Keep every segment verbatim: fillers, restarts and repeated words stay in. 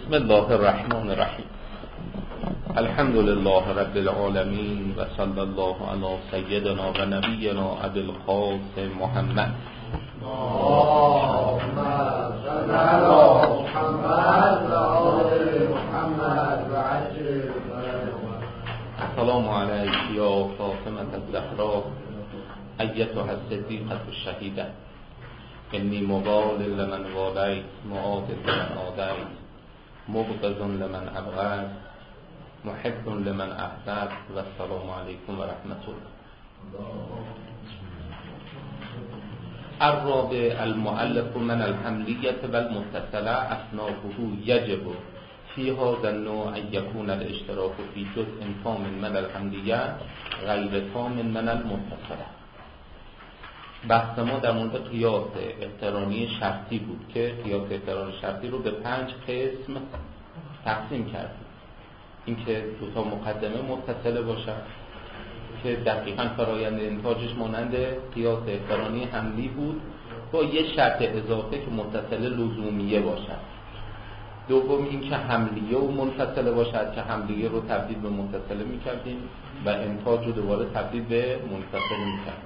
بسم الله الرحمن الرحیم. الحمد لله رب العالمین و صلی الله علی سیدنا و نبینا ابی القاسم محمد. اللهم صل علی محمد و آل محمد و عجل. السلام علیک یا فاطمة الزهرا ایتها الصدیقة الشهیدة، انی مبال لمن والیت معاذ لمن عادیت مبغض لمن ابغضت محب لمن احببت و السلام علیکم و رحمت الله. الرابع المؤلف من الحملیة و المتصلة اصنافه یجب فی هذا النوع ان یکون الاشتراک فی جزء تام من الحملیة غیر تام من المتصلة. بحث ما در مورد قیاس اقترانی شرطی بود که قیاس اقترانی شرطی رو به پنج قسم تقسیم کردیم. اینکه دو تا مقدمه متصله باشد که دقیقاً فرآیند انتاجش مانند قیاس اقترانی حملی بود با یه شرط اضافه که متصله لزومیه باشد. دوم اینکه حملیه و منفصله باشد که حملیه رو تبدیل به متصله می‌کردیم و انتاج رو دوباره تبدیل به منفصله می‌کردیم.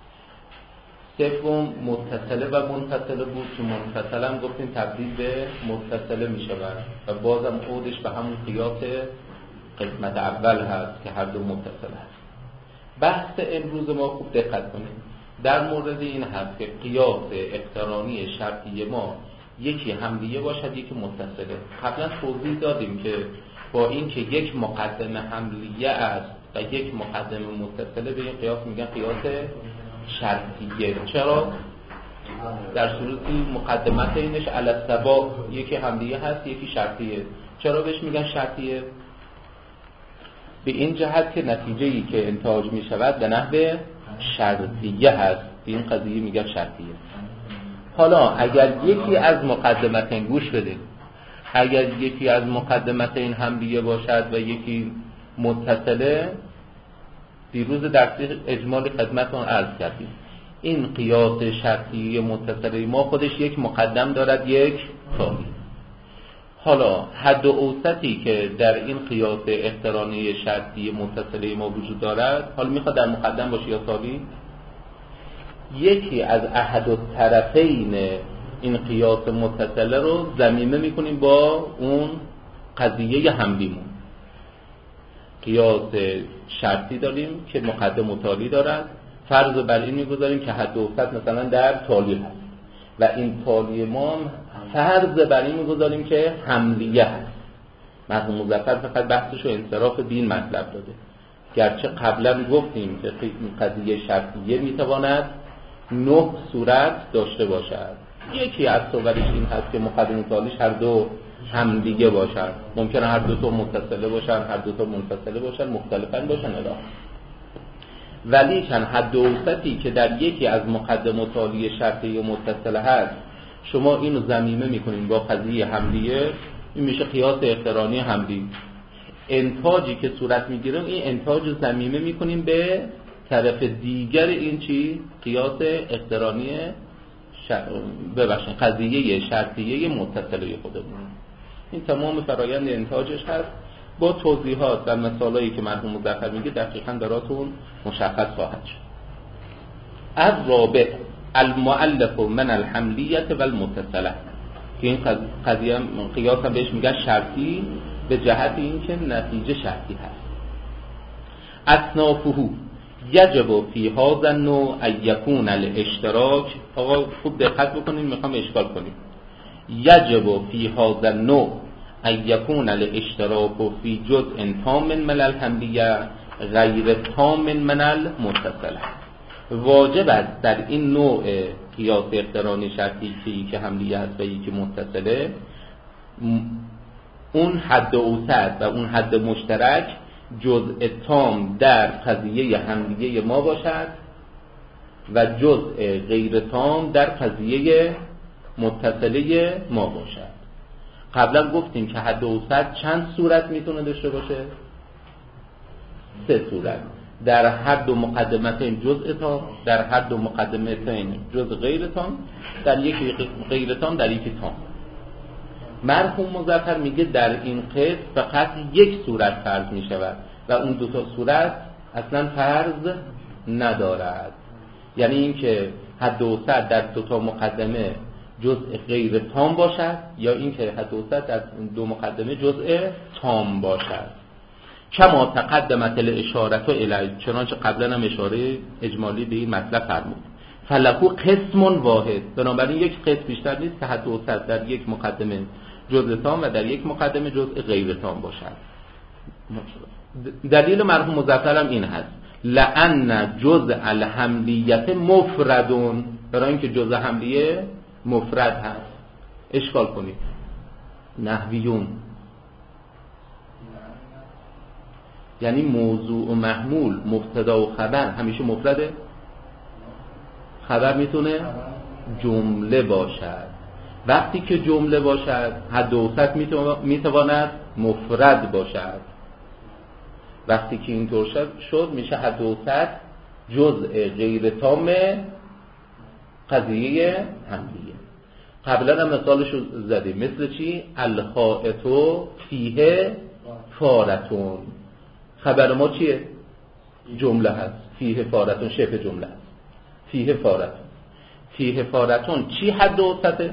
سوم متصله و منفصله بود که منفصله هم گفتیم تبدیل به متصله می شود و بازم عودش به همون قیاس قسمت اول هست که هر دو متصله هست. بحث امروز ما خوب دقت کنید در مورد این هست که قیاس اقترانی شرطی ما یکی حملیه باشد یکی متصله. قبلا توضیح دادیم که با این که یک مقدمه حملیه است و یک مقدمه متصله به این قیاس میگن قیاس شرطیه. چرا؟ در صورتی مقدمت اینش علی السبا یکی حملیه هست یکی شرطیه. چرا بهش میگن شرطیه؟ به این جهت که نتیجه‌ای که انتاج میشود به نحو شرطیه هست، به این قضیه میگن شرطیه. حالا اگر یکی از مقدمتین گوش بدید، اگر یکی از مقدمتین حملیه باشد و یکی متصله، دیروز درسی اجمالی خدمتتون عرض کردیم این قیاس شرطی متصله ما خودش یک مقدم دارد یک تالی. حالا حد و اوسطی که در این قیاس اقترانی شرطی متصله ما وجود دارد، حالا میخواد در مقدم باشه یا تالی، یکی از احد الطرفین این قیاس متصله رو ضمیمه میکنیم با اون قضیه حملیمون. قیاس شرطی داریم که مقدم و تالی دارد، فرض بر این میگذاریم که حد و اوسط مثلا در تالی هست و این تالی ما فرض بر این میگذاریم که حملیه هست. مرحوم مظفر فقط بحثش رو انصراف دین مطلب داده، گرچه قبلا گفتیم که قضیه شرطیه میتواند نه صورت داشته باشد. یکی از صورتش این هست که مقدم و تالیش هر دو هم دیگه باشن، ممکنه هر دو تا متصله باشن هر دو تا منفصله باشن، مختلفن باشن الا ولی چند حد اوسطی که در یکی از مقدم و تالی شرطی و متصله هست شما اینو ضمیمه میکنین با قضیه حملیه، این میشه قیاس اقترانی حملی. انتاجی که صورت میگیره این انتاج رو ضمیمه میکنیم به طرف دیگر این چی؟ قیاس اقترانی شر... ببخشید قضیه شرطیه متصله خودمون. این تمام فرایند انتاجش هست با توضیحات و مثالایی که مرحوم مظفر میگه دقیقاً براتون مشخص خواهد شد. الرابع المؤلف من الحملیة و المتصله، که این قضیه قیاس هم بهش میگن شرطی به جهت این که نتیجه شرطی هست. اصنافه یجب فی هذا النوع ان یکون الاشتراک. آقا خوب دقت بکنید میخوام اشکال کنیم. یجب فی هذا النوع ان یکون الاشتراک فی جزء تام من الحملیه غیر تام من المتصله. واجب است در این نوع قیاس اقترانی شرطی که یکی حملیه است و یکی متصله اون حد اوسط و اون حد مشترک جزء تام در قضیه حملیه ما باشد و جزء غیر تام در قضیه متصله ما باشد. قبلا گفتیم که حد اوسط چند صورت میتونه داشته باشه؟ سه صورت. در هر دو مقدمتین جزء تام، در هر دو مقدمتین جزء غیر تام، در یکی غیر تام در یکی تام. مرحوم مظفر میگه در این قسم فقط یک صورت فرض میشود و اون دو تا صورت اصلا فرض ندارد. یعنی اینکه حد وسط در دو تا مقدمه جزء غیر تام باشد یا اینکه حد وسط در دو مقدمه جزء تام باشد. کما تقدمت الاشاره الی، چنانچه قبلا هم اشاره اجمالی به این مطلب فرمود. فلکو قسم واحد، بنابراین یک قسم بیشتر نیست که حد وسط در یک مقدمه جزء تام و در یک مقدمه جزء غیر تام باشد. دلیل مرحوم مظفر هم این هست لأن جزء الحملیت مفردون، برای اینکه جزء حملیه مفرد هست. اشکال کنید نحویون یعنی موضوع و محمول مبتدا و خبر همیشه مفرده. خبر میتونه جمله باشد. وقتی که جمله باشد حد وسط میتواند مفرد باشد. وقتی که اینطور شد میشه حد وسط جزء غیر تام قضیه حملیه. قبلا هم مثالش رو زدیم، مثل چی؟ الحائطو فیه فارتون. خبر ما چیه؟ جمله هست. فیه فارتون شبه جمله هست. فیه فارتون فیه فارتون چی حد وسطه؟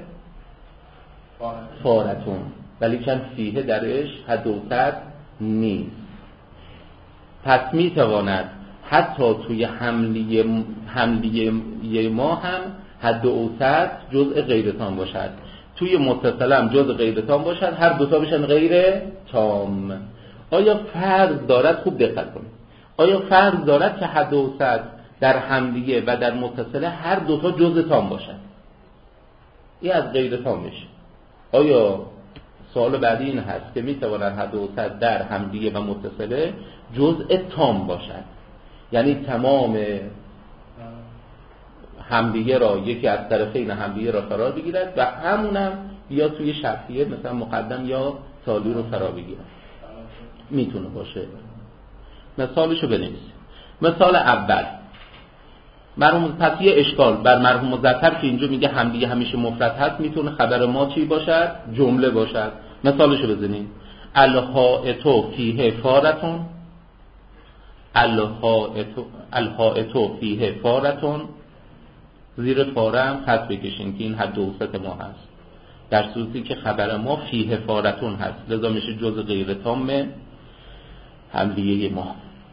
فارتون. ولی چند فیه درش حد وسط نیست. پس می تواند حتی توی حملیه حملیه ما هم حد وسط جزء غیر تام باشد، توی متصل هم جزء غیر تام باشد، هر دوتا بشن غیر تام. آیا فرض دارد؟ خوب دقت کنید. آیا فرض دارد که حد وسط در حملیه و در متصل هر دوتا جزء تام باشد؟ این از غیر تام میشه. آیا سوال بعدی این هست که میتواند حد وسط در حملیه و متصله جزء تام باشد، یعنی تمام حملیه را یکی از طرفین حملیه را فرا بگیرد و همونم یا توی شرطیه مثلا مقدم یا تالی رو فرا بگیرد. میتونه باشه. مثالشو بنویسیم. مثال اول مرحوم، پس یه اشکال بر مرحوم مظفر که اینجا میگه حملیه همیشه مفرد هست، میتونه خبر ما چی باشد؟ جمله باشد. مثالشو بزنیم. الحائطو فیه فارتون الحائطو الحائطو فیه فارتون. زیر فاره هم خط بکشین که این حد وسط ما هست، در صورتی که خبر ما فیه فارتون هست، لذا میشه جزء غیر تام حملیه ما.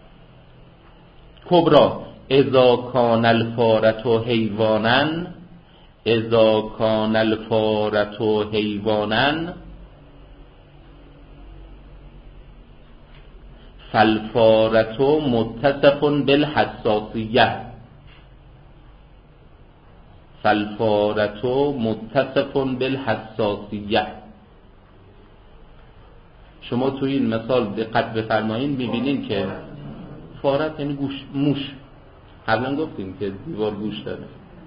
کبرا اذا کان الفارتو حیوانن اذا کان الفارتو حیوانن فالفارتو متصف بالحساسیه فالفارتو متصف بالحساسیه. شما توی این مثال دقت بفرمایید، میبینین که فارت یعنی گوش، موش. قبلا گفتیم که دیوار گوش داره.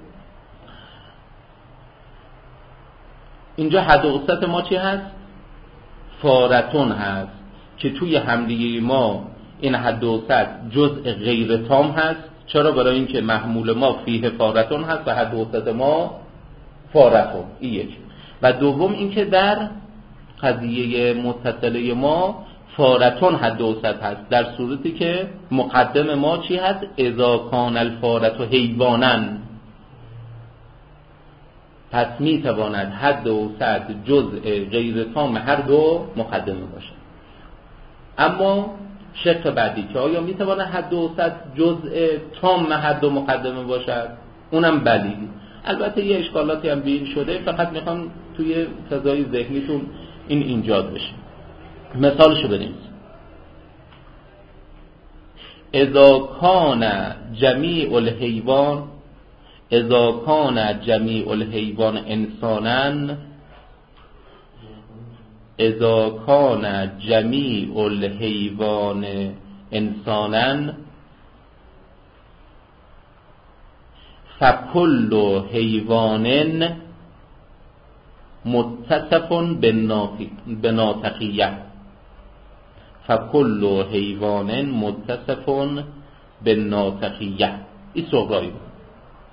اینجا حد وسط ما چی هست؟ فارتون هست که توی حملیه ما این حد وسط جزء غیر تام هست. چرا؟ برای اینکه محمول ما فیه فارتون هست و حد وسط ما فارتون. این یک. و دوم اینکه در قضیه متصله ما فارتون حد وسط هست، در صورتی که مقدم ما چی هست؟ اذا کان الفارتو حیوانن. پس می تواند حد وسط جزء غیر تام هر دو مقدمه باشد. اما شق بعدی که آیا می تواند حد وسط جزء تام هر دو مقدمه باشد؟ اونم بلی. البته یه اشکالاتی هم بین شده، فقط میخوام توی فضای ذهنیتون این ایجاد بشه. مثالشو بنویسیم. اذا کان جمیع الحیوان اذا کان جمیع الحیوان انسانا اذا کان جمیع الحیوان انسانا فکل حیوان متصف بناطقیه فکل حیوان متصف بناطقیه. این صغرایی بود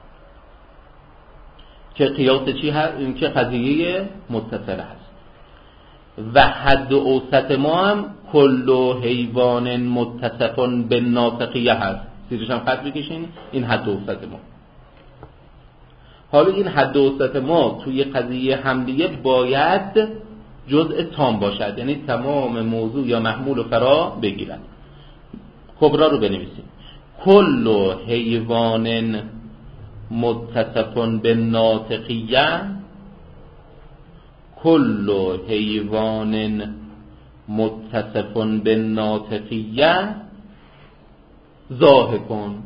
که قیاس چی هست؟ این که قضیه متصل هست. و حد اوسط ما هم کل حیوان متصف بالناطقیه هست. زیرش هم خط بکشین، این حد اوسط ما. حالا این حد اوسط ما توی قضیه حملیه باید جزء تام باشد، یعنی تمام موضوع یا محمول و فرا بگیرد. کبرا رو بنویسیم. کل حیوان متصف بالناطقیه، کل حیوان متصف بالناطقیه ضاحکون.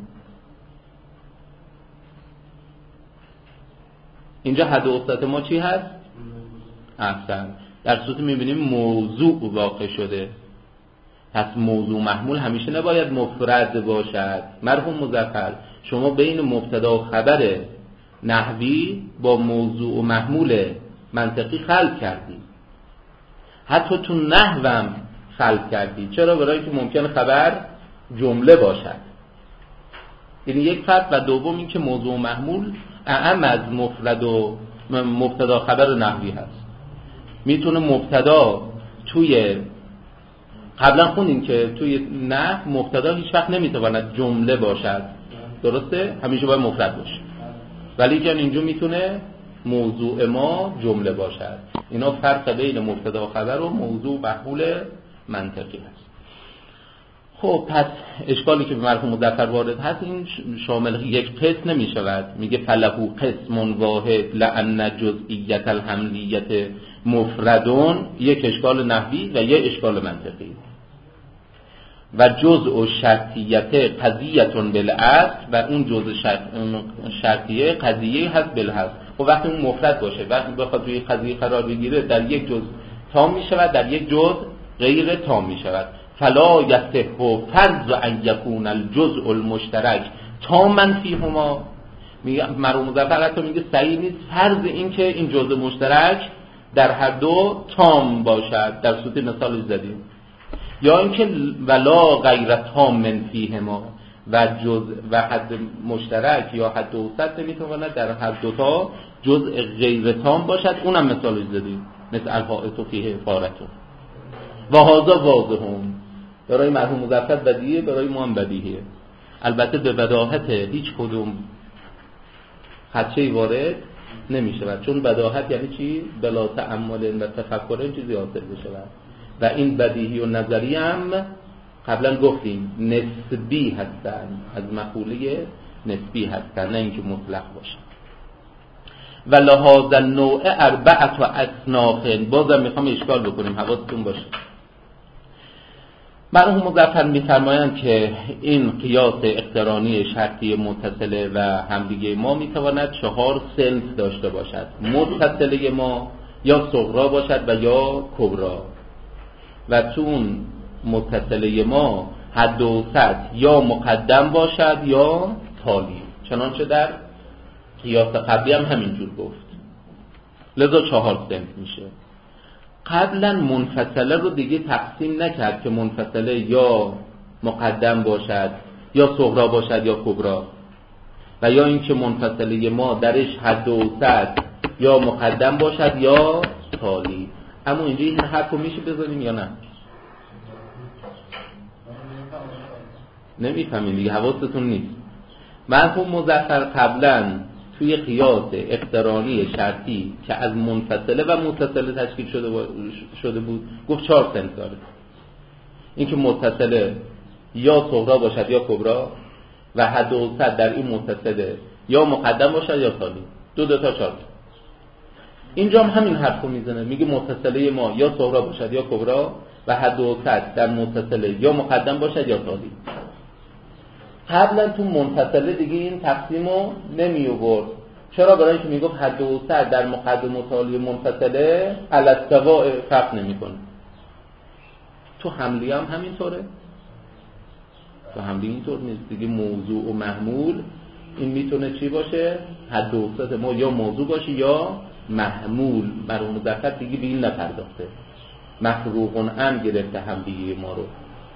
اینجا حد اوسط ما چی هست؟ احسن. در صورت میبینیم موضوع واقع شده. پس موضوع محمول همیشه نباید مفرد باشد. مرحوم مظفر، شما بین مبتدا و خبر نحوی با موضوع و محمول منطقی خلق کردی، حتی تو نحوم خلق کردی. چرا؟ برای که ممکن خبر جمله باشد. یعنی یک فرق. و دوم این که موضوع و محمول اعم از مفرد و مبتدا خبر نحوی هست. میتونه مبتدا توی قبلا خوندیم که توی نحو مبتدا هیچ وقت نمیتواند جمله باشد، درسته؟ همیشه باید مفرد باشه. ولی که اینجا میتونه موضوع ما جمله باشد. اینا فرق بین مبتدا و خبر و موضوع و محمول منطقی هست. خب پس اشکالی که به مرحوم مظفر وارد هست این شامل یک قسم نمی شود. میگه فلهو قسم واحد لأن جزئیت الحملیت مفردون، یک اشکال نحوی و یک اشکال منطقی. و جزء و شرطیت قضیتون بالاصل، و اون جزء شرطیه قضیه هست بالاصل. خب وقتی اون مفرد باشه، وقتی بخواد توی قضیه قرار بگیره، در یک جزء تام می شود، در یک جزء غیر تام می شود. فلا یصح فرض ان یکون الجزء المشترک تاما فیهما. میگه مرحوم مظفر حتی میگه صحیح نیست فرض این که این جزء مشترک در هر دو تام باشد. در صورت مثال زدیم. یا اینکه ولا غیر تام فیهما، و جزء و حد مشترک یا حد اوسط نمیتواند در هر دو تا جزء غیر تام باشد. اونم مثال زدیم، مثل الحائط فیه فارتون. و هذا واضحون. برای مرحوم مظفر بدیهه، برای ما هم بدیهه. البته به بداهت هیچ کدوم خدشه‌ای وارد نمی شود، چون بداهت یعنی چی؟ بلا تأمل و تفکر چیزی حاصل بشه. و این بدیهی و نظری هم قبلا گفتیم نسبی هستن، از مقوله نسبی هستن، نه اینکه مطلق باشه. و لحاظ نوع اربعت و اصناف. بازم میخوام اشکال بکنیم، حواستون باشه. مرحوم مظفر می‌فرمایند که این قیاس اقترانی شرطی متصله و همدیگه ما میتواند چهار صنف داشته باشد. متصله ما یا صغرا باشد و یا کبرا. و تو اون متصله ما حد اوسط یا مقدم باشد یا تالی، چنانچه در قیاس قبلی هم همینجور گفت. لذا چهار صنف میشه. قبلا منفصله رو دیگه تقسیم نکرد که منفصله یا مقدم باشد یا صغرا باشد یا کبرا، و یا اینکه منفصله ما درش حد اوسط یا مقدم باشد یا تالی. اما اینجا این حرف رو میشه بزنیم یا نه؟ نمیفهمین دیگه، حواستون نیست. مرحوم مظفر قبلا توی قیاس اقترانی شرطی که از منفصله و متصله تشکیل شده شده بود گفت چهار صنف داره. اینکه متصله یا صغرا باشد یا کبرا، و حد اوسط در این متصله یا مقدم باشد یا تالی. دو دو تا چهار. اینجا هم همین حرفو میزنه، میگه متصله ما یا صغرا باشد یا کبرا، و حد اوسط در متصله یا مقدم باشد یا تالی. قبلا تو منفصله دیگه این تقسیمو نمی آورد. چرا؟ برای اینکه میگفت حد اوسط در مقدم و تالی منفصله علی السواء فرق نمیکنه. تو حملی هم همینطوره. تو حملی اینطور نیست دیگه. موضوع و محمول این میتونه چی باشه؟ حد اوسط ما یا موضوع باشه یا محمول. مرحوم مظفر دیگه به این نپرداخته، مفروغ عن گرفته حملیه ما رو.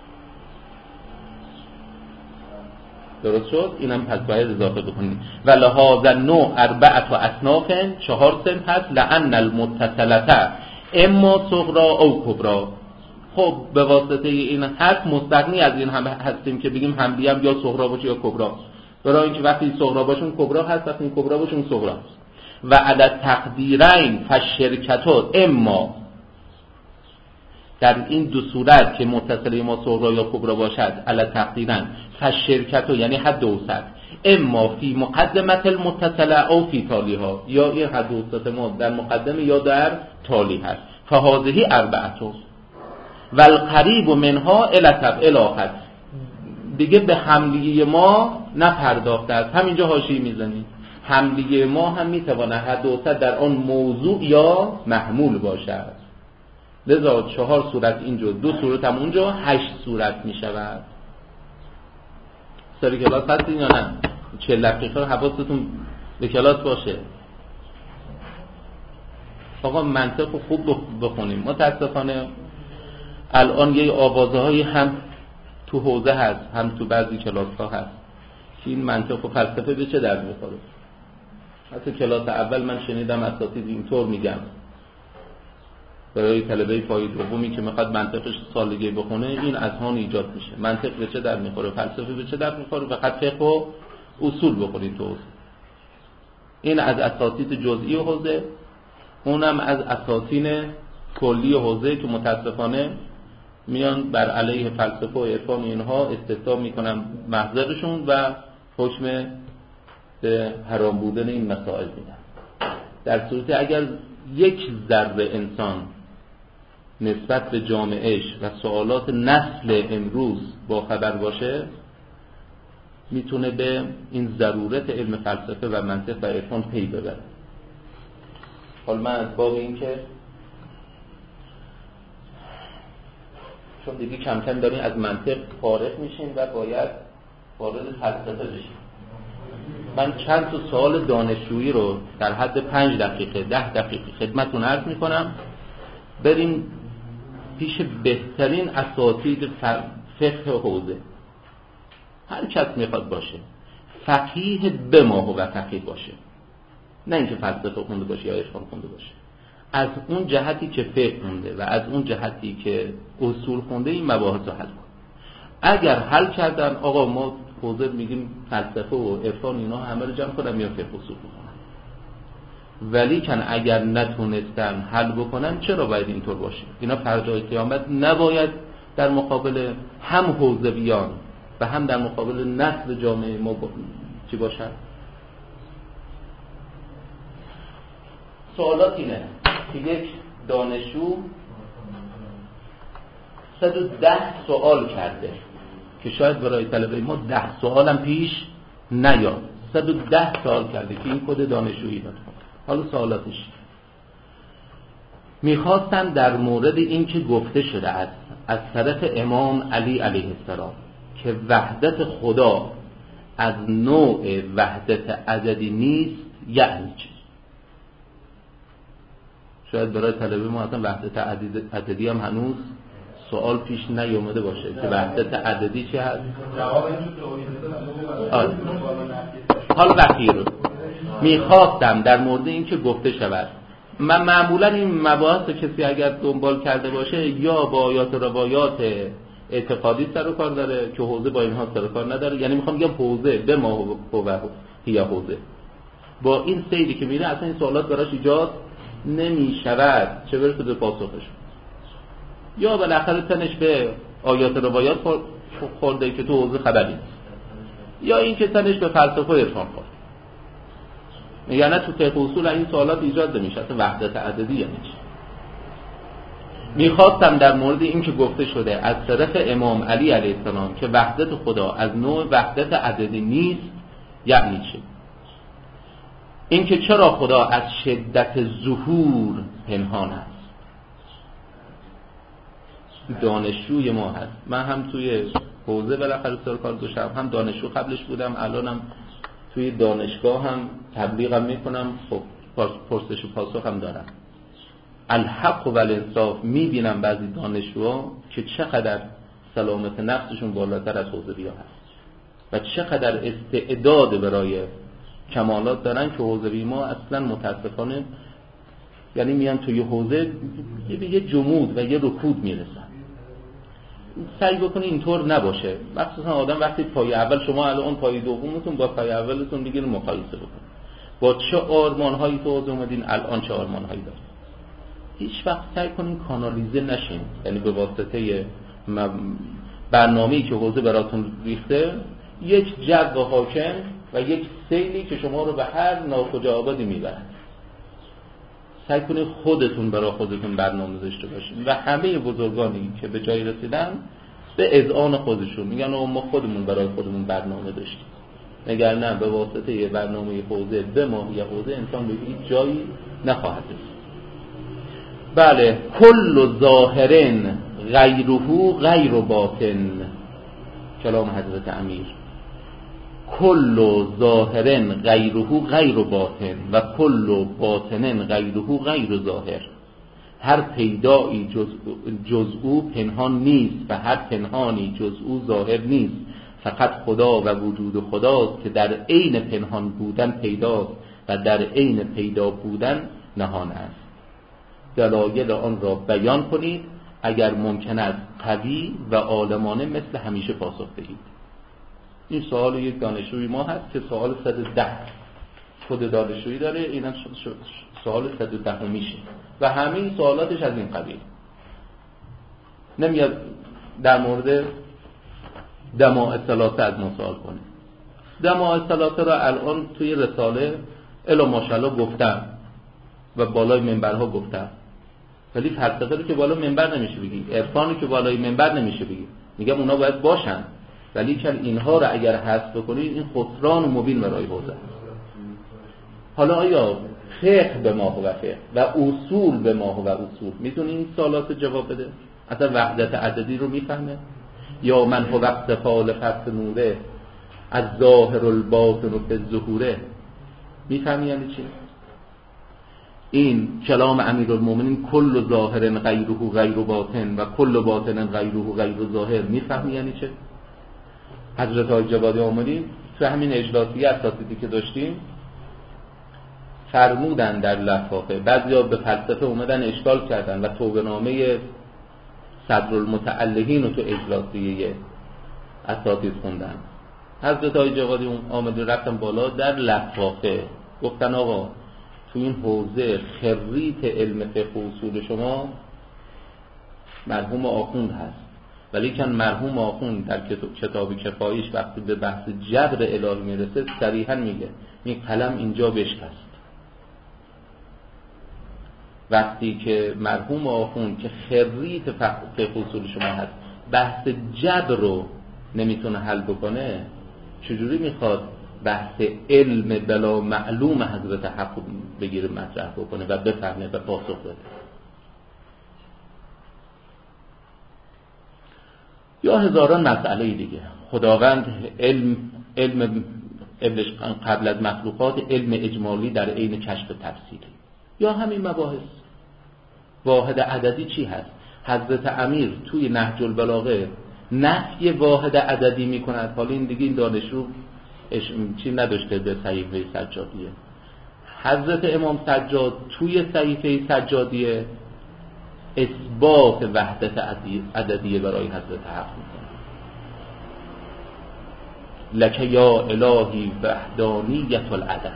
درست شد؟ اینم پس باید اضافه بکنید. و لحاظ نوع اربعت و اصناف، چهار صنف هست. لأن المتصلة اما صغرا او کبرا. خب به واسطه این حد مستغنی از این هم هستیم که بگیم حملی هم یا صغرا باشه یا کبرا، برای اینکه وقتی صغرا باشون کبرا هست، وقتی کبرا باشون صغرا هست. و علی تقدیرین فشرکتو، اما در این دو صورت که متصله ما صغرا یا کبرا باشد، علی تقدیرین فشرکتو یعنی حد اوسط، اما فی مقدمت المتصله او فی تالیها، یا این حد اوسط ما در مقدمه یا در تالی هست. فهذه اربعتو و القریب منها التب الاخر، دیگه به حملیه ما نپرداخته است. همینجا حاشیه میزنیم حملیه ما هم میتواند حد اوسط در آن موضوع یا محمول باشد. لذا چهار صورت اینجا، دو صورت هم اونجا، هشت صورت میشود. سر کلاس هستین یا نه؟ چهل دقیقه حواستون به کلاس باشه. آقا منطق خوب بخونیم. متاسفانه الان یه آوازه هایی هم تو حوزه هست، هم تو بعضی کلاس ها هست که این منطق و فلسفه به چه درد میخوره. حتی کلاس اول من شنیدم اساتید اینطور میگن برای طلبه پای دومی که میخواد منطقش سالگی بخونه، این اذهان ایجاد میشه. منطق به چه درد میخوره، فلسفه به چه درد میخوره، فقط فقه و اصول بخونید تو. این از اساتید جزئی حوزه، اونم از اساتین کلی حوزه که متاسفانه میان بر علیه فلسفه و عرفان اینها استدلال میکنن محضرشون و حکم به حرام بودن این مسائل میدن. در صورتی اگر یک ذره انسان نسبت به جامعهش و سوالات نسل امروز با خبر باشه، میتونه به این ضرورت علم فلسفه و منطق و عرفان پی ببره. حالا من از باب این که چون دیگه کم کم داریم از منطق فارغ میشیم و باید وارد فلسفه بشیم، من چند تا سوال دانشجویی رو در حد پنج دقیقه ده دقیقه خدمتتون عرض میکنم. بریم پیش بهترین اساتید فقه حوزه. هر کس میخواد باشه فقیه به ما و فقیه باشه، نه اینکه فلسفه خونده باشه یا عرفان خونده باشه. از اون جهتی که فقه خونده و از اون جهتی که اصول خونده این مباحث رو حل کن. اگر حل کردن آقا ما حوزه میگیم فلسفه و عرفان اینا همه رو جمع کنم یا فقه اصول بکنن، ولی کن اگر نتونستن حل بکنن چرا باید اینطور باشه؟ اینا فردای قیامت نباید در مقابل هم حوزه بیان و هم در مقابل نسل جامعه ما با... چی باشن؟ سوالات اینه که یک دانشجو صد و ده سوال کرده که شاید برای طلبه ما ده سوال هم پیش نیاد. صد و ده سوال کرده که این کد دانشجویی داد. حالا سوالاتش میخواستن در مورد این که گفته شده است از طرف امام علی علیه السلام که وحدت خدا از نوع وحدت عددی نیست، یعنی چی؟ شاید برای طلبه ما اصلا وحدت عددی هم هنوز سوال پیش نیومده باشه که وحدت عددی چی هست؟ حال وقیر میخواستم در مورد این که گفته شود. من معمولا این مباحث کسی اگر دنبال کرده باشه یا با آیات و روایات اعتقادی سر و کار داره که حوزه با اینها سر و کار نداره، یعنی میخوام بگم حوزه به ما هو هی حوزه با این سیری که میره اصلا این سوالات براش ایجاد نمی شود، چه برسه به پاسخش. یا بالاخره تنش به آیات روایات خورده که تو حوزه خبری، یا این که تنش به فلسفه و عرفان خورده. یعنی تو فقه اصول این سوالات ایجاد نمیشه. اصلا وحدت عددی یعنی چی؟ میخواستم در مورد این که گفته شده از طرف امام علی علیه السلام که وحدت خدا از نوع وحدت عددی نیست، یعنی چی؟ این که چرا خدا از شدت ظهور پنهان است. دانشجوی ما هست. من هم توی حوزه بالاخره سر کار داشتم، هم دانشجو قبلش بودم، الانم توی دانشگاه هم تبلیغم میکنم. خب پرسش و پاسخ هم دارم. الحق و الانصاف میبینم بعضی دانشجوها که چقدر سلامت نفسشون بالاتر از حوزه بیا هست و چقدر استعداد برای کمالات دارن که حوزه بی ما اصلا متاسفانه، یعنی میان توی حوزه یه به یه جمود و یه رکود میرسن. سعی بکنی اینطور نباشه، مخصوصا آدم وقتی پای اول، شما الان پای دومتون با پای اولتون دیگه مقایسه بکنید، با چه آرمان‌هایی تو اومدین الان چه آرمان‌هایی دارید. هیچ وقت سعی کنین کانالیزه نشین، یعنی به واسطه برنامه‌ای که حوزه براتون ریخته یک جو حاکم و یک سیلی که شما رو به هر ناکجا آبادی میبره. سعی کنید خودتون برای خودتون برنامه داشته باشید و همه بزرگانی که به جای رسیدن به اذعان خودشون میگن ما خودمون برای خودمون برنامه داشتیم، مگر نه به واسطه یه برنامه حوزه به ماهی حوزه انسان به هیچ جایی نخواهد رسید. بله، کل ظاهرن غیره غیر باطن، کلام حضرت امیر. کل ظاهرن غیره غیر باطن و کل باطنن غیره غیر ظاهر. هر پیدایی جز, جز او پنهان نیست و هر پنهانی جز او ظاهر نیست. فقط خدا و وجود خداست که در عین پنهان بودن پیداست و در عین پیدا بودن نهان است. دلایل آن را بیان کنید، اگر ممکن است قوی و عالمانه مثل همیشه پاسخ دهید. این سوال یک دانشجوی ما هست که سوال صد و ده خود دانشجویی داره، اینم سوال صد و ده میشه و همه این سوالاتش از این قبیل. نمیاد در مورد دماء ثلاثه از ما سوال کنه. دماء ثلاثه را الان توی رساله الا ماشاءالله گفتم و بالای منبرها گفتم، ولی فلسفه رو که بالا منبر نمیشه بگی، عرفانی که بالای منبر نمیشه بگی. میگم اونا باید باشن، ولی که اینها رو اگر حذف بکنید این خسران مبین برای حوزه. حالا آیا فقه به ما و فقه و اصول به ما و اصول میتونه این سوالات جواب بده؟ اصلا وحدت عددی رو میفهمه؟ یا من هو وقت فال فقط نوره از ظاهر الباطن و به ظهوره، میفهمی یعنی چی؟ این کلام امیرالمومنین کل ظاهر غیره غیر باطن و کل باطن غیره غیر ظاهر، میفهمی یعنی چه؟ حضرت های جوادی آمدی تو همین اجلاسیه اساتیدی که داشتیم فرمودن در لفافه، بعضیا به فلسفه اومدن اشکال کردن و توبه‌نامه صدرالمتعلقین رو تو اجلاسیه اساتید خوندن. حضرت های جوادی آمدی رفتن بالا در لفافه گفتن آقا تو این حوزه خریت علم فقه و اصول شما مرحوم آخوند هست، ولی که مرحوم آخوند در کتاب کفایش وقتی به بحث جبر الهی میرسه صریحا میگه این قلم اینجا بشکست. وقتی که مرحوم آخوند که خریت فقه و اصول شما هست بحث جبر رو نمیتونه حل بکنه، چجوری میخواد بحث علم بلا معلوم حضرت حق بگیره مطرح بکنه و بفهمه و پاسخ بده؟ یا هزاران مسئله دیگه. خداوند علم علم قبل از مخلوقات علم اجمالی در عین کشف تفصیلی، یا همین مباحث. واحد عددی چی هست؟ حضرت امیر توی نهج البلاغه نفی واحد عددی میکند. حالا این دیگه این دانشجو چی نداشته به صحیفه سجادیه. حضرت امام سجاد توی صحیفه سجادیه اثبات وحدت عددیه برای حضرت حق میکنه. لک یا الهی وحدانیت العدد،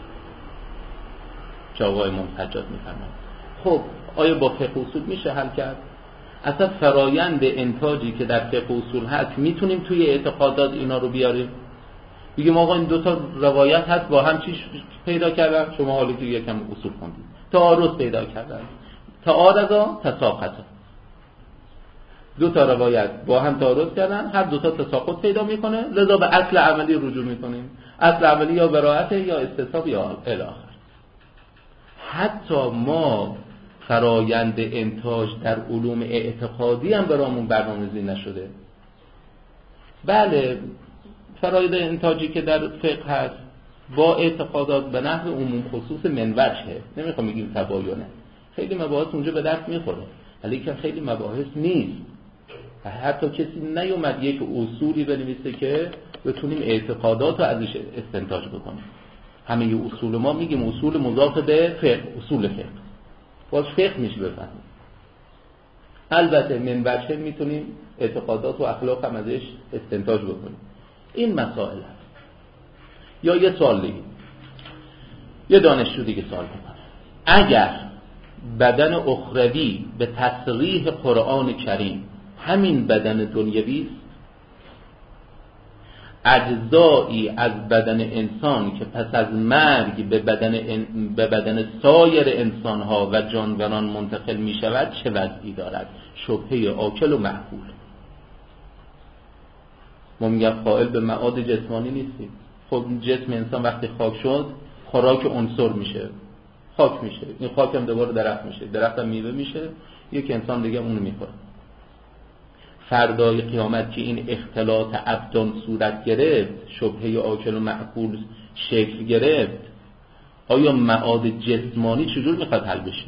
که آقای امام سجاد میفرماید. خب آیا با فقه اصول میشه حل کرد؟ اصلا فرایند انتاجی که در فقه اصول هست میتونیم توی اعتقادات اینا رو بیاریم؟ بگیم آقا این دو تا روایت هست با هم چی پیدا کردن؟ شما حالی که یکم اصول خوندید تعارض پیدا کردن، تعارضا تساقطا، دو تا روایت با هم تعارض کردن، هر دو تا تساقط پیدا میکنه، لذا به اصل عملی رجوع میکنیم. اصل عملی یا براءت یا استصحاب یا الی آخر. حتی ما فرایند انتاج در علوم اعتقادی هم برامون برنامه‌ریزی نشده. بله فرایند انتاجی که در فقه هست با اعتقادات به نحو عموم خصوص منوجه، نمیخوام بگیم تباینه، خیلی مباحث اونجا به دست میخوره، ولی که خیلی مباحث نیست. حتی کسی نیومد یک اصولی بنویسه که بتونیم اعتقادات رو ازش استنتاج بکنیم. همه اصول ما میگیم اصول مضاف به فقه، اصول فقه، باز فقه میشه بفهمیم. البته من بچه میتونیم اعتقادات و اخلاق هم ازش استنتاج بکنیم. این مسائل هست. یا یه سوال دیگه، یه دانشجو دیگه سوال میکنه، اگر بدن اخروی به تصریح قرآن کریم همین بدن دنیوی است، اجزایی از بدن انسان که پس از مرگ به بدن ان... به بدن سایر انسانها و جانوران منتقل می شود چه وضعی دارد؟ شبهه عاقل و معقول. ما میگم قائل به معاد جسمانی نیستیم. خب جسم انسان وقتی خاک شد خوراک عنصر میشه، خاک میشه، این خاک هم دوباره درخت میشه، درخت هم میوه میشه، یک انسان دیگه اونو میخوره. فردای قیامت که این اختلاط ابدان صورت گرفت، شبهه عاقل و معقول شکل گرفت، آیا معاد جسمانی چجور میخواد حل بشه؟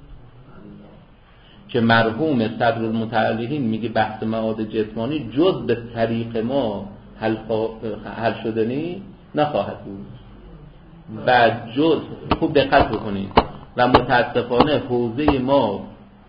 که مرحوم صدرالمتعلقین میگه بحث معاد جسمانی جز به طریق ما حل, حل شدنی نخواهد بود و جز، خوب دقت بکنید، و متاسفانه حوزه ما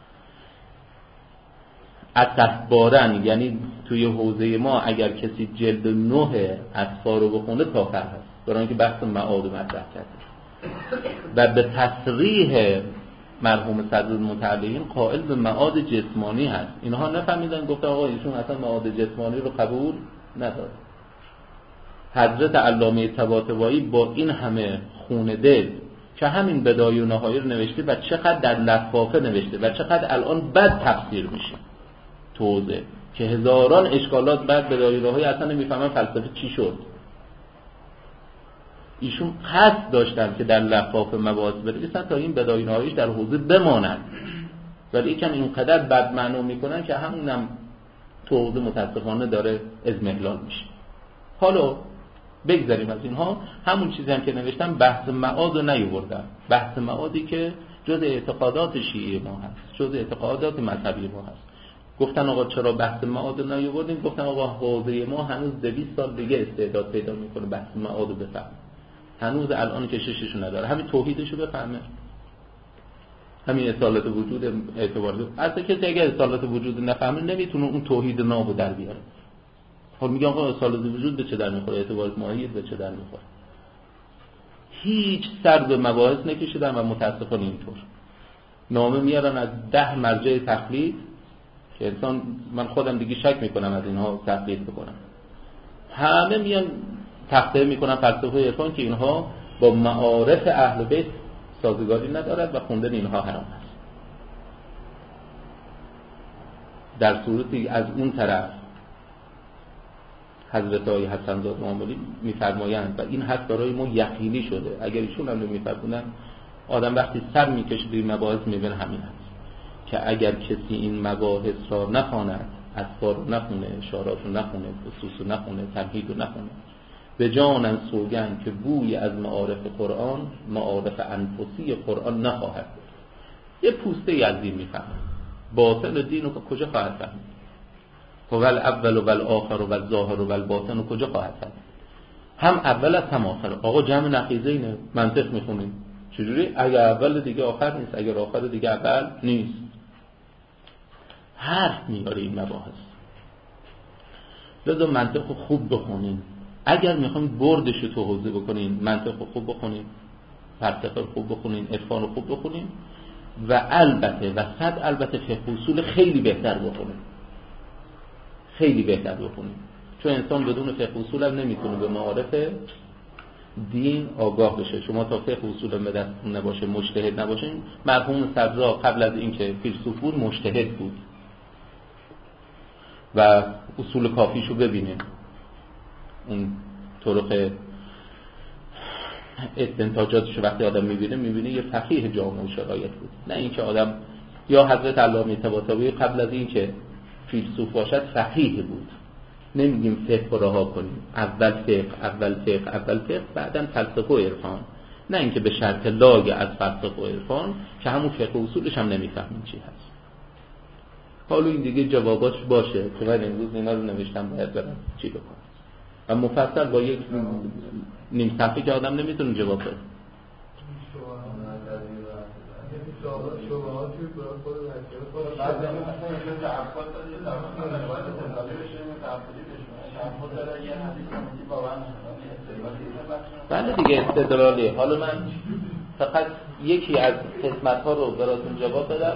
اطفبارن، یعنی توی حوزه ما اگر کسی جلد نه اطفار رو بخونه کافر هست، برای اینکه بحث معاد مطرح کرده و به تصریح مرحوم صدرالمتعلقین قائل به معاد جسمانی هست. اینها نفهمیدن، گفتن آقا ایشون اصلا معاد جسمانی رو قبول نداره. حضرت علامه طباطبایی با این همه خون دل که همین بدایه و نهایه رو نوشته و چقدر در لفافه نوشته و چقدر الان بد تفسیر میشه توزه که هزاران اشکالات بعد بدایه و نهایه اصلا نمیفهمن فلسفه چی شد. ایشون قصد داشتن که در لفافه مباحث برسن تا این بدایه و نهایه‌اش در حوزه بمانند، ولی یکم اینقدر بد معنی میکنن که همونم توزه متاسفانه داره اضمحلال میشه. حالا بگذاریم از اینها. همون چیزی هم که نوشتم بحث معاد رو نیاوردن، بحث معادی که جز اعتقادات شیعه ما هست، جز اعتقادات مذهبی ما هست. گفتن آقا چرا بحث معاد رو نیاوردیم؟ گفتن آقا حوزه ما هنوز دویست سال دیگه استعداد پیدا میکنه بحث معاد رو بفهمه، هنوز الان کشششو نداره، همین توحیدشو بفهمه، همین اصالت وجود اعتبار داره. اصلا کسی اگه اصالت وجود نفهمه نمیتونه اون توحید نابو در بیاره. خب میگم آقا اصالت وجود به چه در میخوره، اعتبار ماهیت به چه در میخوره؟ هیچ سر به مباحث نکشیدن و متاسفانه اینطور نامه میارن از ده مرجع تقلید که انسان، من خودم دیگه شک میکنم از اینها تقلید بکنم، همه میان تخته میکنن فلسفه عرفان که اینها با معارف اهل بیت سازگاری ندارد و خوندن اینها حرام است. در صورتی از اون طرف حضرت آقای حسن زاده معاملی میفرمایند و این حد برای ما یقینی شده، اگر ایشون هم نمیفرمودن آدم وقتی سر میکشه به این مباحث میبینه همین هست که اگر کسی این مباحث را نخواند، اذکار رو نخونه، اشارات رو نخونه، خصوص رو نخونه، تمهید رو نخونه، به جانم سوگن که بوی از معارف قرآن، معارف انفسی قرآن نخواهد بود. یه پوسته از دین میفهمه، باطن دین رو کجا خواهد فهمید؟ ول اول و ول آخر و ول ظاهر و ول باطن رو کجا خواهد فهمید؟ هم اول از هم آخر. آقا جمع نقیضه اینه، منطق میخونیم چجوری؟ اگر اول دیگه آخر نیست، اگر آخر دیگه اول نیست. حرف میاره این مباحث. لذا منطق رو خوب بخونیم. اگر میخوایم بردش رو تو حوزه بکنین، منطق رو خوب بخونین، فلسفه رو خوب بخونین، عرفان رو خوب بخونین و البته و صد البته فقه اصول خیلی بهتر بخونین، خیلی بهتر بخونین، چون انسان بدون فقه اصول هم نمیتونه به معارف دین آگاه بشه. شما تا فقه اصول به دست نباشه، مجتهد نباشین. مرحوم صدرا قبل از اینکه فیلسوف بود مجتهد بود و اصول کافیشو ببینین، اون طرق استنتاجاتش وقتی آدم میبینه میبینه یه فقیه جامع و شرایط بود، نه اینکه آدم، یا حضرت علامه طباطبایی قبل از اینکه فیلسوف باشد فقیه بود. نمیگیم فقه رها کنیم، اول فقه اول فقه اول فقه بعدن فلسفه و عرفان، نه اینکه به شرط لاگ از فلسفه و عرفان که همون فقه اصولش هم نمیفهمیم چی هست. حالا این دیگه جواباش باشه که من امروز اینا رو نوشتم باید برم چی بکنم و مفصل با یک نیم صفحه که آدم نمیتونه جواب بده. شبهات بله دیگه استدلالی. حالا من فقط یکی از قسمت ها رو براتون جواب بدم.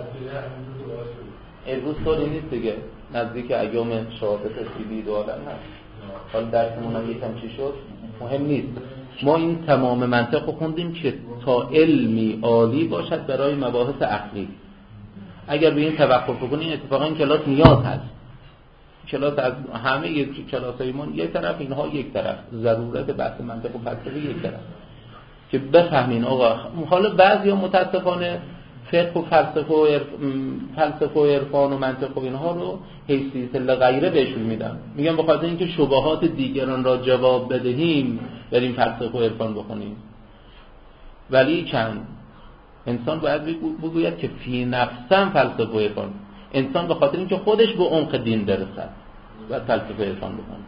امروز طوری نیست دیگه، نزدیک ایام شهادت سیدی دو عالم هست. حالا درسمون هم یکم چی شد مهم نیست. ما این تمام منطق رو خوندیم که تا علمی عالی باشد برای مباحث عقلی. اگر به این توقف کنیم اتفاقا این کلاس نیاز هست. کلاس از همه کلاس‌های ما یک طرف، اینها یک طرف، ضرورت بحث منطق و فلسفه یک طرف، که بفهمین آقا. حالا بعضیا متاسفانه فقه و فلسفه و عرف... فلسفه و عرفان و منطق و اینها رو حیثیت لغیره بهشون میدن، میگن به خاطر اینکه شبهات دیگران را جواب بدهیم بریم فلسفه و عرفان بخونیم. ولی چند انسان باید بگوید که فی نفسم فلسفه و عرفان، انسان به خاطر اینکه خودش به عمق دین برسد باید فلسفه و عرفان بخونه.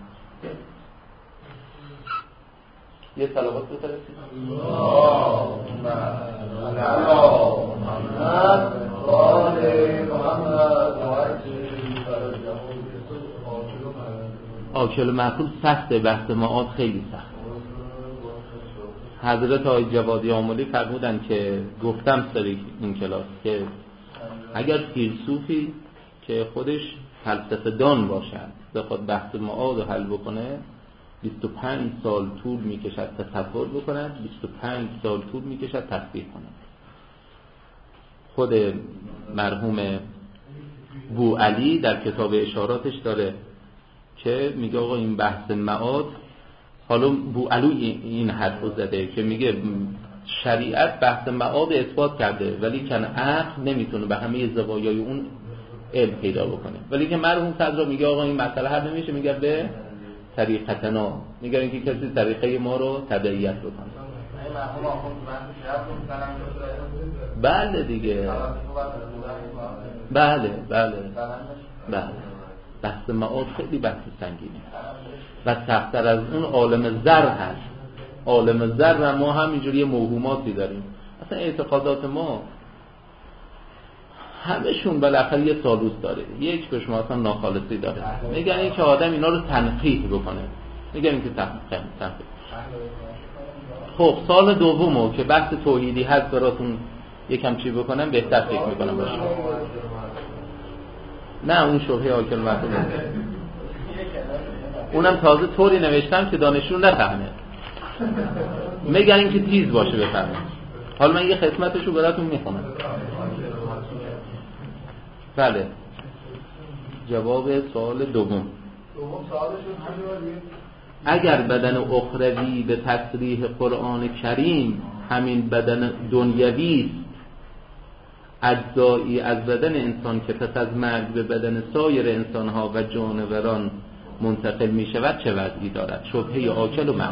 یه صلوات بفرستید. اللهم صل علی محمد و آل محمد و عجل آکل معقول سخته، بحث معاد خیلی سخت. حضرت آقای جوادی آملی فرمودن که گفتم سری این کلاس که اگر فیلسوفی که خودش فلسفه دان باشد بخواد بحث معاد رو حل بکنه بیست و پنج سال طول میکشد تصور بکند، بیست و پنج سال طول میکشد تطبیق کند. خود مرحوم بو علی در کتاب اشاراتش داره که میگه آقا این بحث معاد، حالا بو علی این حرف رو زده که میگه شریعت بحث معاد اثبات کرده ولی کن عقل نمیتونه به همه زوایای اون علم پیدا بکنه. ولی که مرحوم صدرا میگه آقا این مسئله حل نمیشه، میگه به طریقتنا، میگه اینکه کسی طریقه ما رو تبعیت بکنه. بله دیگه، بله بله بله بحث معاد خیلی بحث سنگینه و سخت‌تر از اون عالم ذر هست. عالم ذر ما همینجوری موهوماتی داریم، اصلا اعتقادات ما همشون بالاخره یه سالوس داره، یک به شما اصلا ناخالصی داره. میگن این که آدم اینا رو تنقیح بکنه، میگن این که تنقیح تنقیح. خب سال دومو که بحث توحیدی هست براتون یکم چی بکنم بهتر فکر میکنم باشه. نه اون شبهه آکل معقول اونم تازه طوری نوشتم که دانشجو نفهمه، میگن این که تیز باشه بفهمه. حالا من یه قسمتشو براتون میخونم. بله جواب سوال دوم. اگر بدن اخروی به تصریح قرآن کریم همین بدن دنیوی اجزایی از بدن انسان که پس از مرگ به بدن سایر انسانها و جانوران منتقل می شود چه وضعی دارد؟ شبهه آکل و من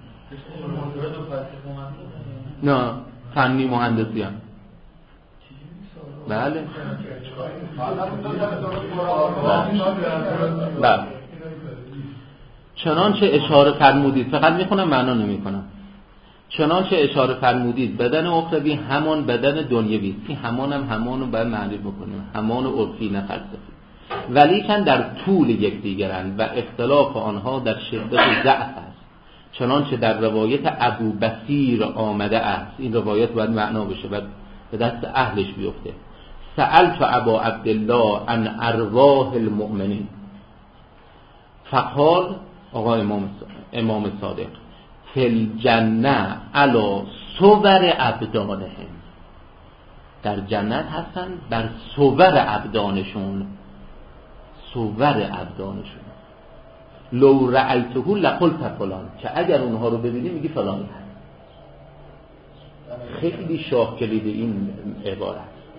نه فنی مهندسی هم. بله بله چنانچه اشاره فرمودید، فقط میخونم معنا نمیکنم. چنانچه اشاره فرمودید بدن اخروی همان بدن دنیوی، این همان هم همان رو باید معنی بکنیم، همان عرفی نه فلسفی، ولیکن در طول یکدیگرند و اختلاف آنها در شدت ضعف است. چنانچه در روایت ابو بصیر آمده است، این روایت باید معنا بشه و به دست اهلش بیفته. سألت ابا عبدالله عن ارواح المؤمنین فقال آقا امام امام صادق فی الجنه علی صور ابدانهم، در جنت هستن بر صور ابدانشون، صور ابدانشون. لو رأیته لقلت فلان، که اگر اونها رو ببینی میگی فلانی هست. خیلی شاه کلید این عبارت.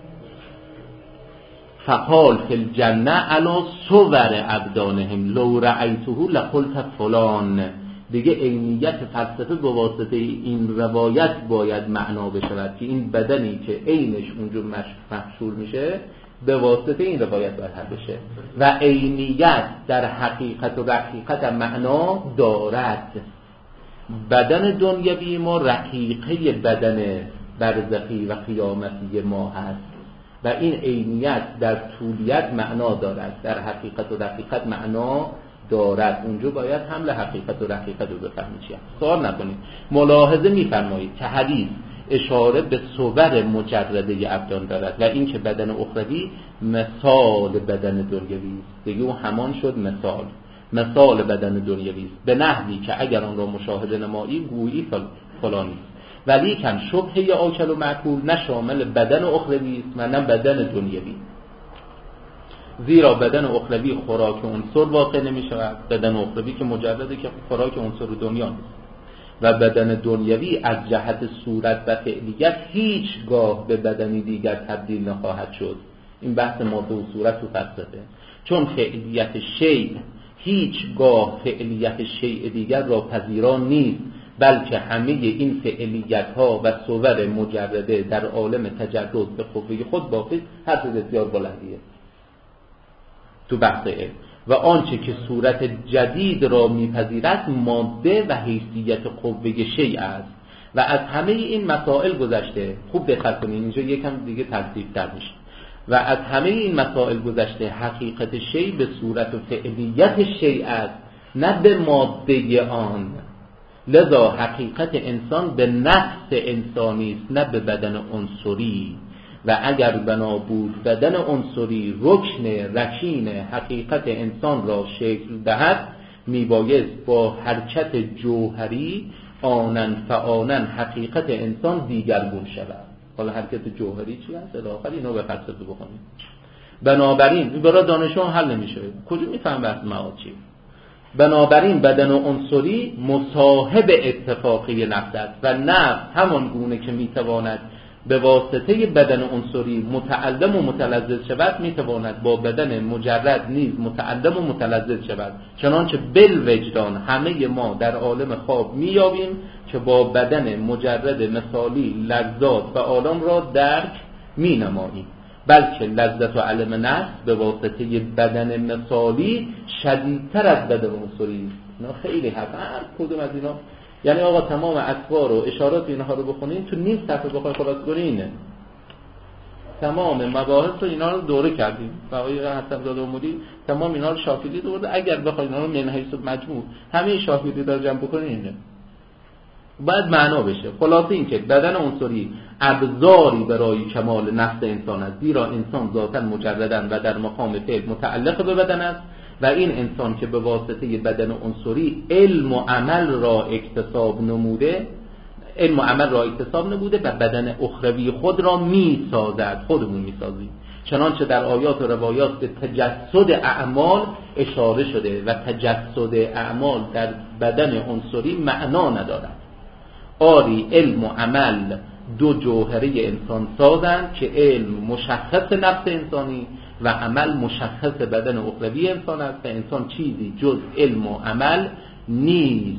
فقال فی الجنه علی صور ابدانهم لو رأیته لقلت فلان. دیگه عینیت فلسفه به واسطه این روایت باید معنا بشود که این بدنی که عینش اونجور محصول میشه به واسطه این روایت باید حل بشه و عینیت در حقیقت و حقیقت معنا دارد. بدن دنیوی ما رقیقه بدن برزخی و قیامتی ما هست و این عینیت در طولیت معنا دارد، در حقیقت و دقیقت معنا دارد. اونجا باید حمل حقیقت و دقیقت رو بفهمید. چیه سوال نکنید. ملاحظه می‌فرمایید که حدیث اشاره به صور مجرده ابدان دارد و این که بدن اخروی مثال بدن دنیوی است. دیگه اون همان شد مثال مثال بدن دنیوی است، به نحوی که اگر آن را مشاهده نمایی گویی فلانی است، ولی کن شبهه آکل و معقول نه شامل بدن اخروی است و نه بدن دنیوی، زیرا بدن اخروی خوراک عنصر واقع نمی شود، بدن اخروی که مجرده که خوراک عنصر دنیا نیست، و بدن دنیوی از جهت صورت و فعلیت هیچگاه به بدنی دیگر تبدیل نخواهد شد. این بحث ماده و صورت و فلسفه، چون فعلیت شیء هیچگاه فعلیت شیء دیگر را پذیران نیست، بلکه همه این فعلیت ها و صور مجرده در عالم تجرد به قوه خود باقی. حرف بسیار بلندیه تو بحث علم. و آنچه که صورت جدید را میپذیرد ماده و حیثیت قوه شیء است و از همه این مسائل گذشته. خوب دقت کنید اینجا یکم دیگه تفصیل تر میشه. و از همه این مسائل گذشته حقیقت شیء به صورت و فعلیت شیء است، نه به ماده آن. لذا حقیقت انسان به نفس انسانی است، نه به بدن عنصری. و اگر بنا بود بدن عنصری رکن رکین حقیقت انسان را شکل دهد، میبایست با حرکت جوهری آنن فآنن حقیقت انسان دیگرگون شود. حالا حرکت جوهری چی هست؟ الاخر اینو به فلسفه بخونیم. بنابراین این برای دانشجو حل نمیشه. کجا میفهم بحث معاد چیه؟ بنابراین بدن عنصری مصاحب اتفاقی نفس است و نفس همان گونه که میتواند به واسطه بدن عنصری متعلم و متلذذ شود، میتواند با بدن مجرد نیز متعلم و متلذذ شود. چنانچه بالوجدان همه ما در عالم خواب میابیم که با بدن مجرد مثالی لذات و عالم را درک مینماییم، بلکه لذت و علم نفس به واسطه بدن مثالی شدیدتر از بدن عنصری است. اینا خیلی هست، هر کدوم از اینا. یعنی آقا تمام اطوار و اشارات اینها رو بخونین تو نیم صفحه بخوای خلاص کنین تمام مباحث رو اینا رو دوره کردیم. آقای حسن زاده عمودی تمام اینا رو شاهدی دوره. اگر بخواید اینا رو من حیث مجموع همه شاهدی رو جمع بکنین باید معنا بشه. خلاصه این که بدن عنصری ابزاری برای کمال نفس انسان است، زیرا انسان ذاتاً مجرداً و در مقام فعل متعلق به بدن است و این انسان که به واسطه بدن عنصری علم و عمل را اکتساب نموده علم و عمل را اکتساب نموده و بدن اخروی خود را می سازد. خودمون می سازیم. چنانچه در آیات و روایات به تجسد اعمال اشاره شده و تجسد اعمال در بدن عنصری معنا ندارد. آری علم و عمل دو جوهره انسان سازند که علم مشخص نفس انسانی و عمل مشخص بدن اخروی انسان است و انسان چیزی جز علم و عمل نیست.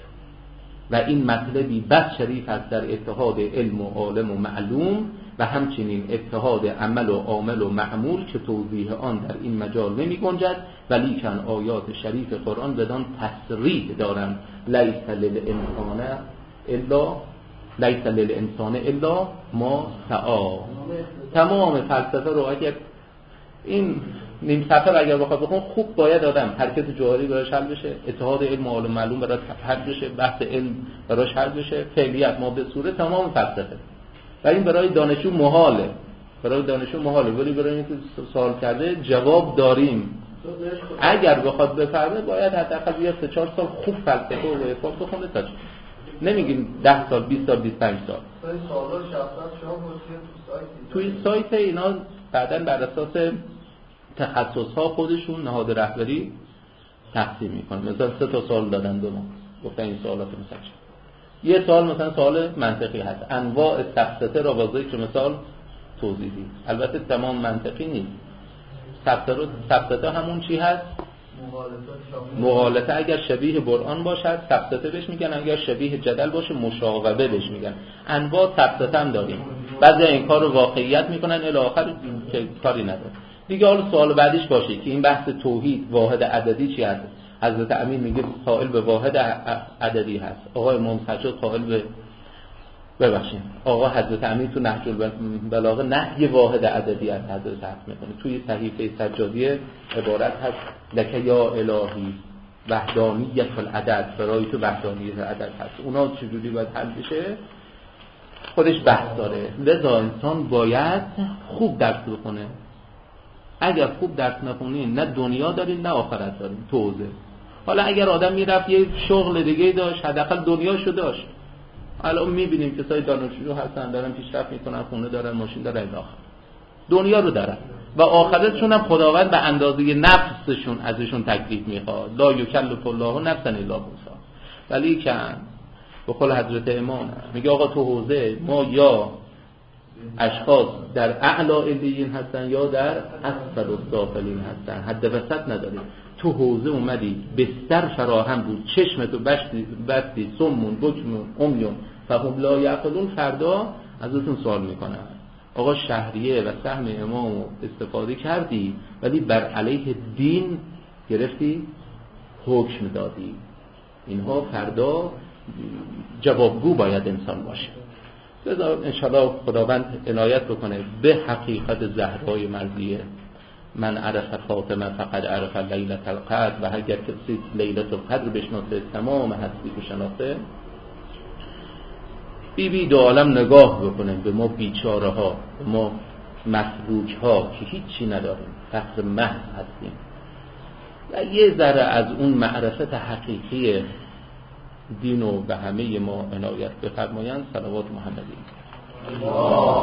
و این مطلبی بس شریف است در اتحاد علم و عالم و معلوم و همچنین اتحاد عمل و عامل و معمول که توضیح آن در این مجال نمی گنجد، ولی کن آیات شریف قرآن بدان تصریح دارند. لیس للانسان الا لیس للانسان الا ما سعی. تمام فلسفه رو اگر این نیم صفحه اگر بخواد بخون خوب باید آدم حرکت جوهری براش حل بشه، اتحاد علم و عالم معلوم براش حل بشه، بحث علم براش حل بشه، فعلیت ما به صورت تمام فلسفه. و این برای دانشجو محاله، برای دانشجو محاله، ولی برای اینکه سوال کرده جواب داریم. اگر بخواد بفهمه باید حداقل یه سه چهار سال خوب فلسفه و عرفان بخونه تا نمیگیم ده سال بیست سال بیست و پنج سال. سوالا شخصا شما تو توی سایت اینا بعداً بر اساس تخصص‌ها خودشون نهاد رهبری تقسیم می‌کنن. مثلا سه تا سوال دادن دو ما گفتن این سوالات مثلا یه سوال مثلا سوال منطقی هست، انواع سفسطه را با ذکر مثال توضیح دید. البته تمام منطقی نیست. سفسطه سفسطه همون چی هست؟ مغالطه. اگر شبیه قرآن باشد سفسطه بهش میگن، اگر شبیه جدل باشه مشاغبه بهش میگن. انواع سفسطه هم داریم. بعضی این کار رو واقعیت میکنن الی آخر که کاری نداره. دیگه حالا سوال بعدیش باشه که این بحث توحید واحد عددی چی هست؟ حضرت امین میگه قائل به واحد عددی هست، آقای امام سجاد قائل به ببخشید آقا حضرت امین تو نهج البلاغه نهی واحد عددی از حضرت حق میکنه. توی صحیفه سجادیه عبارت هست لک یا الهی وحدانیت العدد، برای تو وحدانیت العدد هست. اونا چجوری باید حل بشه خودش بحث داره. لذا انسان باید خوب درس بخونه. اگر خوب درس نخونی نه دنیا دارین نه آخرت دارین توزه. حالا اگر آدم میرفت یه شغل دیگه داشت حداقل دنیاشو داشت. الان میبینیم کسای دانشجو هستن دارن پیشرفت میکنن، خونه دارن، ماشین دارن، الاخر دنیا رو دارن و آخرتشون هم خداوند به اندازه نفسشون ازشون تکلیف میخواد. لا یکلف الله نفسا الا وسعها. ولی که به قول حضرت امام میگه آقا تو حوزه ما یا اشخاص در اعلی علیین هستن یا در اسفل السافلین هستن، حد وسط نداریم. تو حوزه اومدی بستر فراهم بود، چشمتو بستی بستی سمون بکمون امیون فهم لا یعقلون، فردا ازتون سوال میکنن آقا شهریه و سهم امامو استفاده کردی ولی بر علیه دین گرفتی حکم دادی. اینها فردا جوابگو باید انسان باشه. لذا انشاءالله خداوند عنایت بکنه به حقیقت زهرای مرضیه. من عرف فاطمه فقد عرف لیلة القدر، و اگر کسی لیلة القدر بشناسه تمام هستی رو شناسه. بی بی دو عالم نگاه بکنه به ما بیچاره ها، به ما مفلوک ها که هیچی نداریم، فقر محض هستیم و یه ذره از اون معرفت حقیقی دین و به همه ما عنایت بفرمایند. صلوات محمدی.